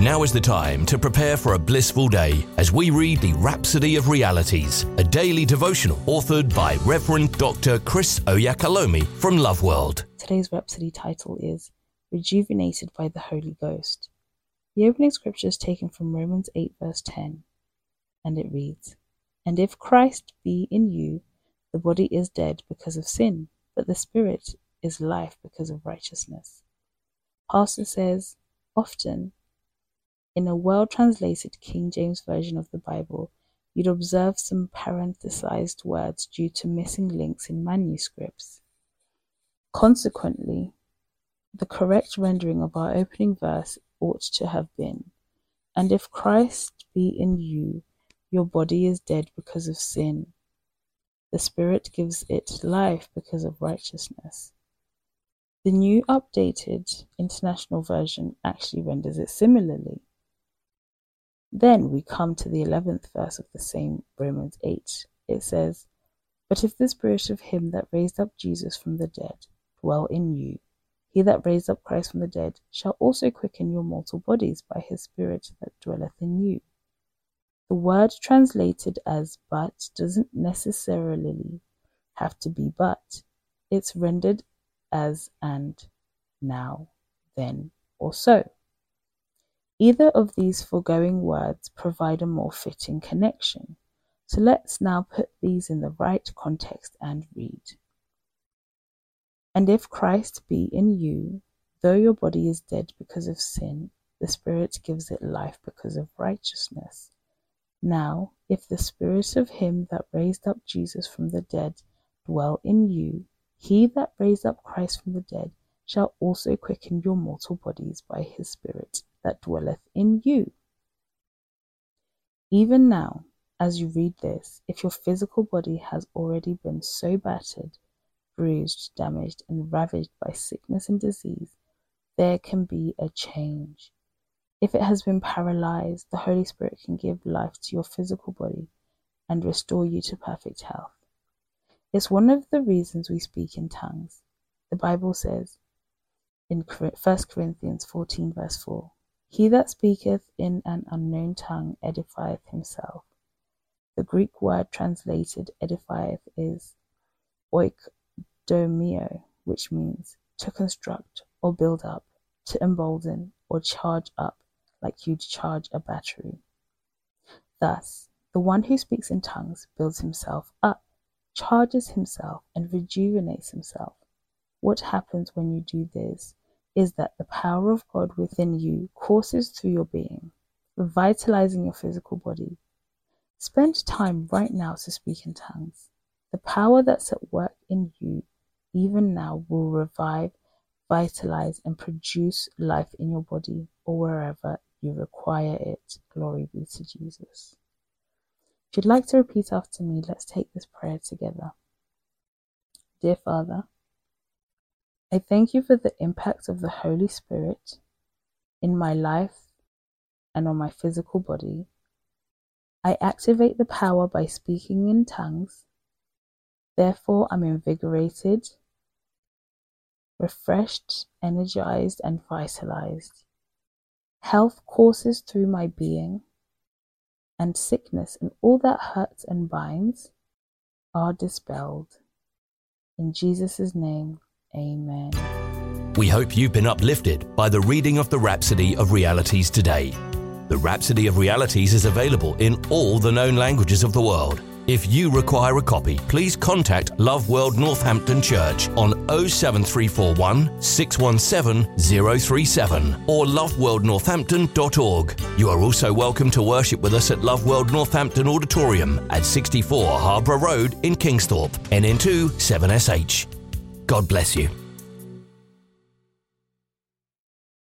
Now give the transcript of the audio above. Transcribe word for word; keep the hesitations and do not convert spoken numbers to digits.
Now is the time to prepare for a blissful day as we read the Rhapsody of Realities, a daily devotional authored by Reverend Doctor Chris Oyakhilome from Love World. Today's Rhapsody title is Rejuvenated by the Holy Ghost. The opening scripture is taken from Romans eight verse ten, and it reads, "And if Christ be in you, the body is dead because of sin, but the spirit is life because of righteousness." Pastor says, often, in a well-translated King James Version of the Bible, you'd observe some parenthesized words due to missing links in manuscripts. Consequently, the correct rendering of our opening verse ought to have been, "And if Christ be in you, your body is dead because of sin. The Spirit gives it life because of righteousness." The New Updated International Version actually renders it similarly. Then we come to the eleventh verse of the same Romans eight. It says, "But if the Spirit of him that raised up Jesus from the dead dwell in you, he that raised up Christ from the dead shall also quicken your mortal bodies by his Spirit that dwelleth in you." The word translated as but doesn't necessarily have to be but. It's rendered as and, now, then, or so. Either of these foregoing words provide a more fitting connection. So let's now put these in the right context and read. "And if Christ be in you, though your body is dead because of sin, the Spirit gives it life because of righteousness. Now, if the Spirit of him that raised up Jesus from the dead dwell in you, he that raised up Christ from the dead shall also quicken your mortal bodies by his Spirit that dwelleth in you." Even now, as you read this, if your physical body has already been so battered, bruised, damaged, and ravaged by sickness and disease, there can be a change. If it has been paralyzed, the Holy Spirit can give life to your physical body and restore you to perfect health. It's one of the reasons we speak in tongues. The Bible says in First Corinthians fourteen verse four, "He that speaketh in an unknown tongue edifieth himself." The Greek word translated edifieth is oikodomio, which means to construct or build up, to embolden or charge up like you'd charge a battery. Thus, the one who speaks in tongues builds himself up, charges himself, and rejuvenates himself. What happens when you do this is that the power of God within you courses through your being, revitalizing your physical body. Spend time right now to speak in tongues. The power that's at work in you even now will revive, vitalize, and produce life in your body or wherever you require it. Glory be to Jesus. If you'd like to repeat after me, let's take this prayer together. Dear Father, I thank you for the impact of the Holy Spirit in my life and on my physical body. I activate the power by speaking in tongues. Therefore, I'm invigorated, refreshed, energized, and vitalized. Health courses through my being, and sickness and all that hurts and binds are dispelled. In Jesus' name, amen. We hope you've been uplifted by the reading of the Rhapsody of Realities today. The Rhapsody of Realities is available in all the known languages of the world. If you require a copy, please contact Love World Northampton Church on oh seven three four one, six one seven, oh three seven or love world northampton dot org. You are also welcome to worship with us at Love World Northampton Auditorium at sixty-four Harborough Road in Kingsthorpe, N N two seven S H. God bless you.